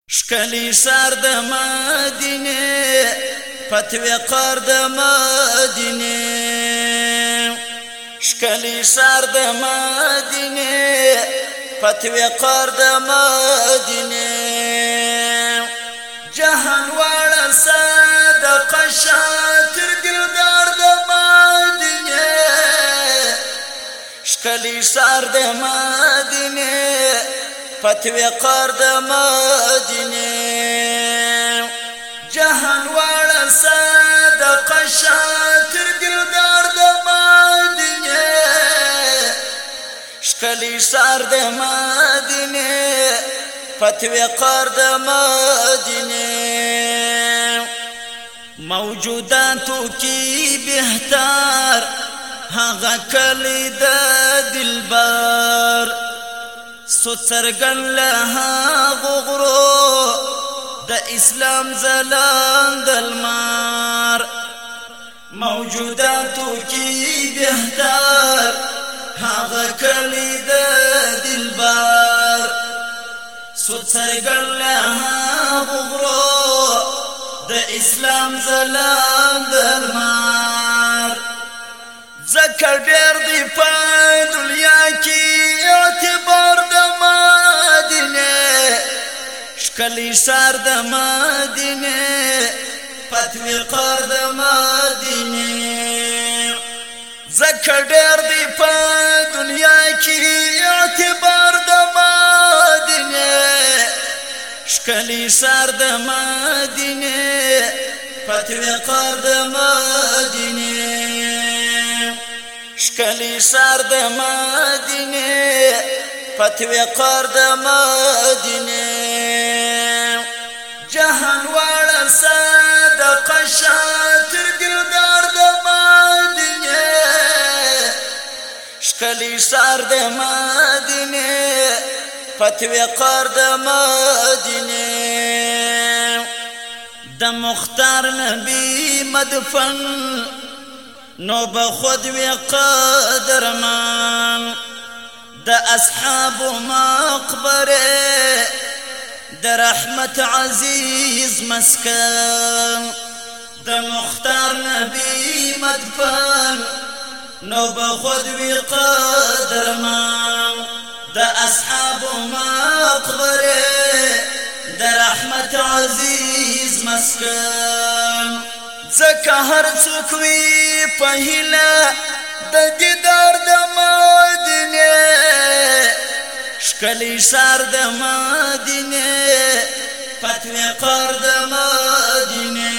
شکلی سر د مدینه پتوی قر د مدینه شکلی سر د مدینه پتوی قر د مدینه جهان وړ صدق شاتر دلدار د مدینه شکلی سر د مدینه پتوی قر د مدینه جهان وړ صدق شاتر دلدار د مدینه شکلی سر د مدینه پتوی قر د مدینه موجوداتو کی بهتر هغه کلی د دلبر سوڅرګن له غغرو د اسلام زلاند المار موجوداتو کی بهتر هغه کلی د دلبر سوڅرګن له غغرو د اسلام زلاند المار ذکر ډیر دی په دنیا کې اعتبار د مدینه شکلی سر د مدینه پتوی قر د مدینه ذکر ډیر دی په دنیا کې اعتبار د مدینه شکلی سر د مدینه پتوی قر د مدینه شکلی سر د مدینه پتوی قر د مدینه جهان وړ صدق شاتر دلدار د مدینه شکلی سر د مدینه پتوی قر د مدینه د مختار نبی مدفن نو بخود وی قدرمان د اصحاب مقبره د رحمت عزیز مسکن د مختار نبی مدفن نو بخود وی قدرمان د اصحاب مقبره د رحمت عزیز مسکن زکه هر څوک وی په هیله د دیدار د مدینه شکلی سر د مدینه پتوی قر د مدینه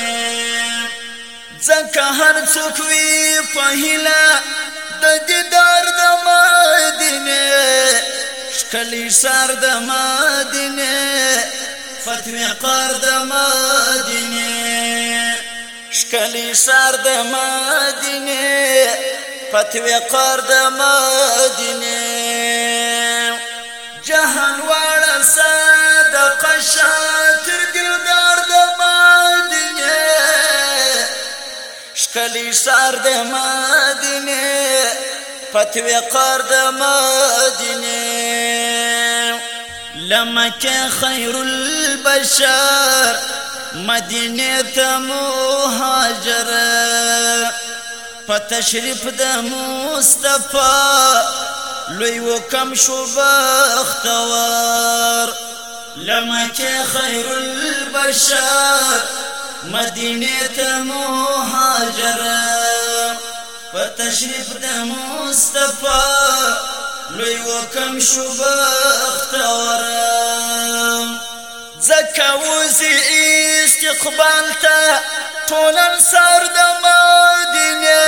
زکه هر څوک وی په هیله د دیدار د مدینه شکلی سر د مدینه پتوی قر د مدینه شکلی سر د مدینه پتوی قر د مدینه جهان وړ صدق شاتر دلدار د مدینه شکلی سر د مدینه پتوی قر د مدینه لمکه خیر البشر مدینه ته مهاجر په تشریف د مصطفی لوی وکم شو بختور لمکه خیر البشر مدینه ته مهاجر په تشریف د مصطفی لوی وکم شو بختور زکه وزي استقبال ته ټول سر د مدینه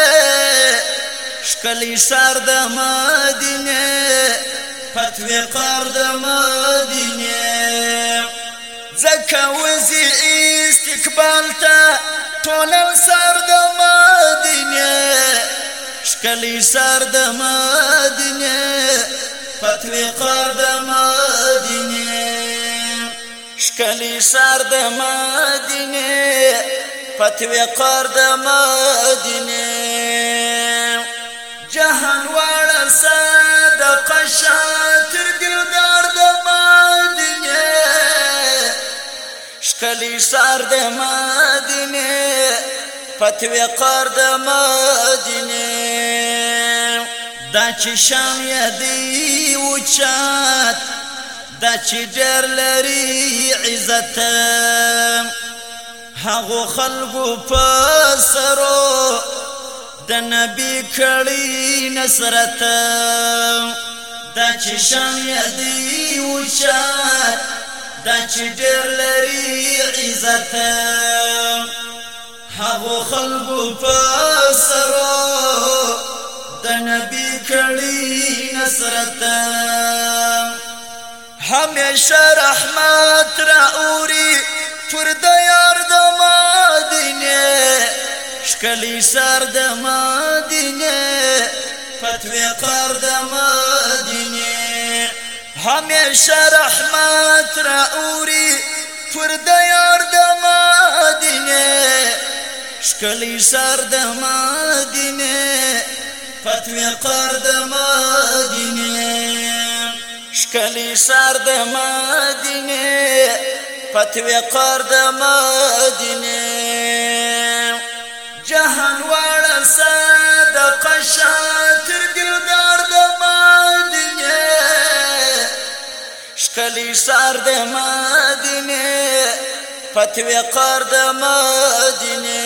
شکلی سر د مدینه پتوی قر د مدینه زکه وزي استقبال ته ټول سر د مدینه شکلی سر د مدینه پتوی قر د مدینه شکلی سر د مدینه پتوی قر د مدینه جهان وړ صدق شاتر دلدار د مدینه شکلی سار د مدینه فتوی قار د مدینه دا چې شام یادی وچات دا چې ډېر لري عزت هغو خلقو په سرو د نبی کړي نصرت دا چې شام یادی وچات دا چې ډېر لري عزت هغو خلقو په سرو د نبی کړي نصرت همیشه رحمت را اوري پر د یار د مدینه شکلی سر د مدینه فتوی قار د مدینه همیشه رحمت را اوري پر د یار د مدینه شکلی سر د مدینه فتوی قار د مدینه شکلی سر د مدینه فتوی قار د مدینه جهان واړه صدقه شاتر دلدار د مدینه شکلی سر د مدینه فتوی قار د مدینه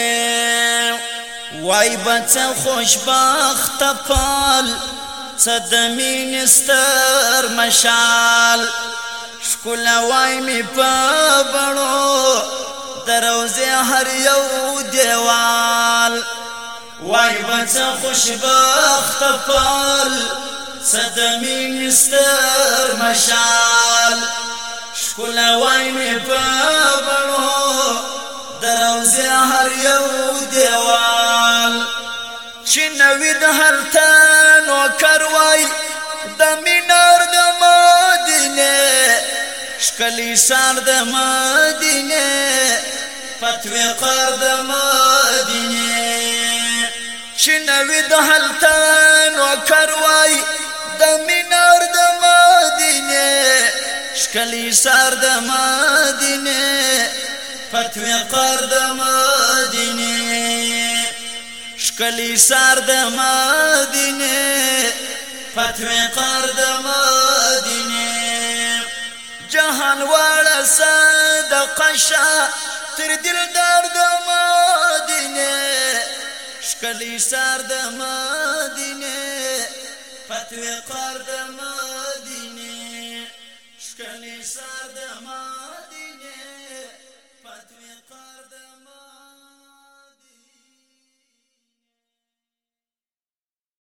وای بچه خوشبخت پال صدمین ستر مشال شکل وای می پا بڑو دروزی هر یو دیوال وای بچه خوشبخت پال صدمین ستر مشال شکل وای می پا بڑو دروزی هر یو دیوال چی نوید هلتن و کروای د مینار د مدینه شکلی سار د مدینه فتوی قار د مدینه چی نوید هلتن و کروای د مینار د مدینه شکلی سار د مدینه فتوی قار د مدینه شکلی سار د مدینه فتوی قار د مدینه جهان واړه صدقه شاتر دلدار د مدینه شکلی سار د مدینه فتوی قار د مدینه